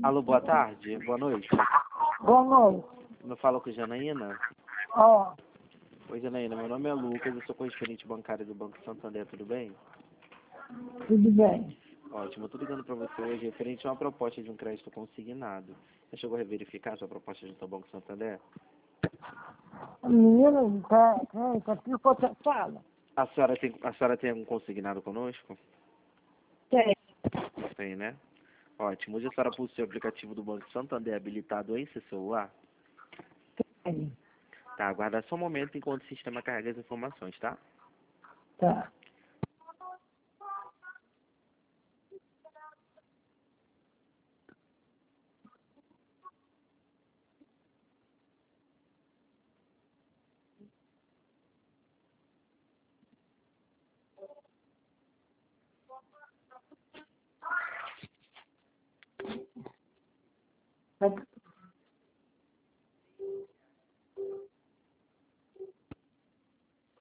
Alô, boa tarde, boa noite. Boa noite. Eu falo com Janaína. Ó, Oi, Janaína, meu nome é Lucas, eu sou correspondente bancário do Banco Santander, tudo bem? tudo bem. Ótimo, eu tô ligando pra você hoje referente a uma proposta de um crédito consignado. Você chegou a verificar a sua proposta junto ao Banco Santander? Menino, tá aqui o que você fala? A senhora tem algum consignado conosco? Tem, Tem, né? Ótimo. Hoje a senhora possui o aplicativo do Banco Santander habilitado em seu celular? tem. Tá, aguarda só um momento enquanto o sistema carrega as informações, tá? Tá.